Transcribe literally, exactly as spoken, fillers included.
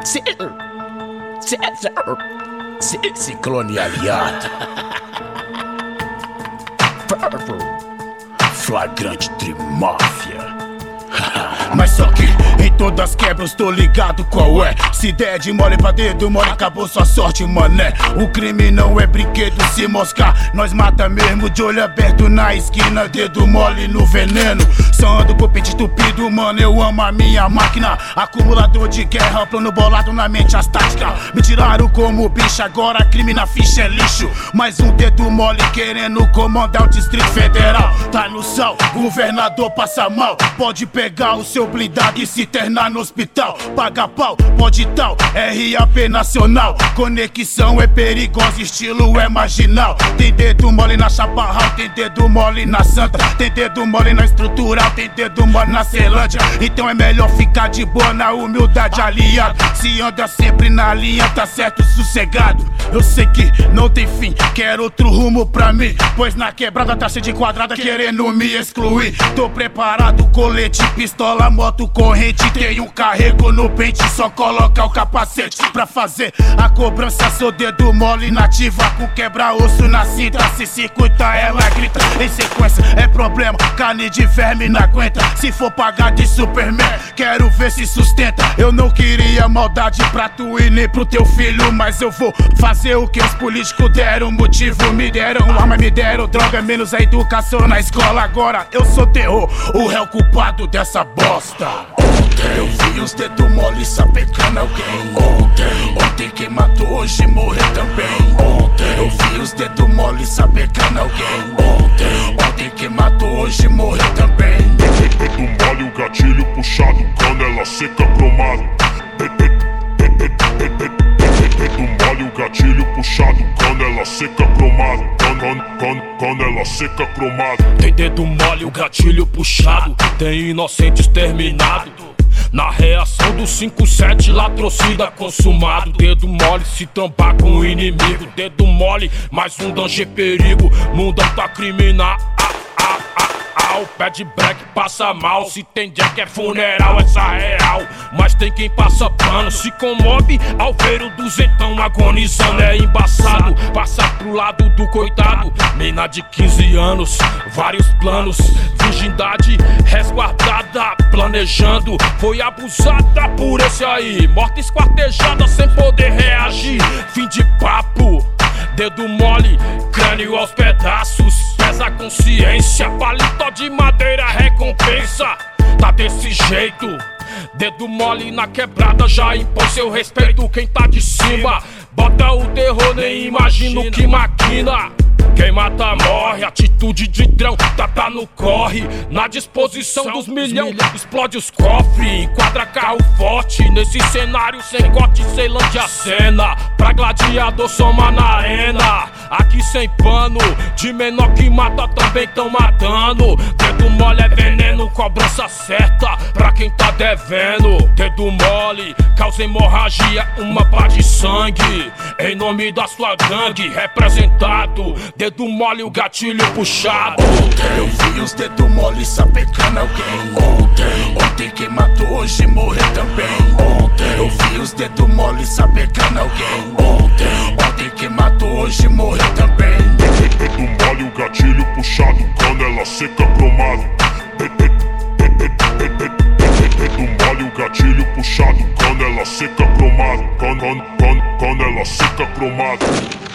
Cê, cê, cê, ciclone aliado. Flagrante trimáfia. Mas só que em todas quebras tô ligado qual é. Se der de mole pra dedo mole, acabou sua sorte, mané. O crime não é brinquedo, se moscar nós mata mesmo, de olho aberto na esquina, dedo mole no veneno. Só ando com o pente estupido, mano, eu amo a minha máquina. Acumulador de guerra, plano bolado na mente, as táticas. Me tiraram como bicho, agora crime na ficha é lixo. Mais um dedo mole querendo comandar o Distrito Federal. Tá no sal, governador passa mal. Pode pegar o seu blindado e se internar no hospital. Paga pau, pode tal, R A P nacional. Conexão é perigosa, estilo é marginal. Tem dedo mole na Chaparral, tem dedo mole na Santa. Tem dedo mole na estrutural, tem dedo mole na Celândia. Então é melhor ficar de boa na humildade, aliado. Se anda sempre na linha, tá certo, sossegado. Eu sei que não tem fim, quero outro rumo pra mim. Pois na quebrada tá cheio de quadrada querendo me excluir. Tô preparado, colete, pistola, moto corrente. Tem um carrego no pente, só colocar o capacete pra fazer a cobrança. Sou dedo mole nativa, com quebra-osso na cinta. Se circuita, ela grita. Em sequência é problema, carne de verme não aguenta. Se for pagar de Superman, quero ver se sustenta. Eu não queria maldade pra tu e nem pro teu filho, mas eu vou fazer o que os políticos deram. Motivo me deram, arma me deram, droga menos a educação na escola. Agora eu sou terror, o réu culpado dessa bosta. Ontem eu vi os dedos mole sapecando alguém. Ontem, ontem quem matou hoje morreu também. Ontem eu vi os dedos mole sapecando alguém. Ontem, ontem quem matou hoje morreu também. Dedo mole, o gatilho puxado, canela seca cromado. Dedo mole, o gatilho puxado, canela seca cromado. Canela seca cromado. Tem dedo mole, o gatilho puxado, tem inocentes terminado. Na reação do cinco sete, latrocida consumado. Dedo mole se tampar com o inimigo. Dedo mole, mais um danger perigo. Mundão tá criminal. O pé de break passa mal. Se tem jack é funeral, essa é real. Mas tem quem passa pano, se comove ao ver o duzentão agonizando. É embaçado, passa pro lado do coitado. Mina de quinze anos, vários planos. Virgindade resguardada, planejando. Foi abusada por esse aí. Morta esquartejada sem poder reagir. Fim de papo. Dedo mole, crânio aos pedaços. Pesa a consciência, paletó de madeira, recompensa. Tá desse jeito. Dedo mole na quebrada já impõe seu respeito. Quem tá de cima bota o terror, nem imagina o que maquina. Quem mata morre, atitude de drão, tá, tá no corre. Na disposição dos milhão, explode os cofres. Enquadra carro forte, nesse cenário sem corte, Ceilândia a cena. Pra gladiador soma na arena. Aqui sem pano, de menor que mata também tão matando. Dedo mole é veneno, cobrança certa pra quem tá devendo. Dedo mole, causa hemorragia, uma pá de sangue. Em nome da sua gangue, representado. Dedo mole, o gatilho puxado. Ontem eu vi os dedos mole sapecando alguém. Ontem, ontem quem matou hoje morreu também. Ontem eu vi os dedos mole sapecando alguém. Ontem, ontem quem matou hoje morreu também. Dedo mole, o gatilho puxado, canela seca cromado. Dedo mole, o gatilho puxado, canela seca cromado. Canela seca cromado.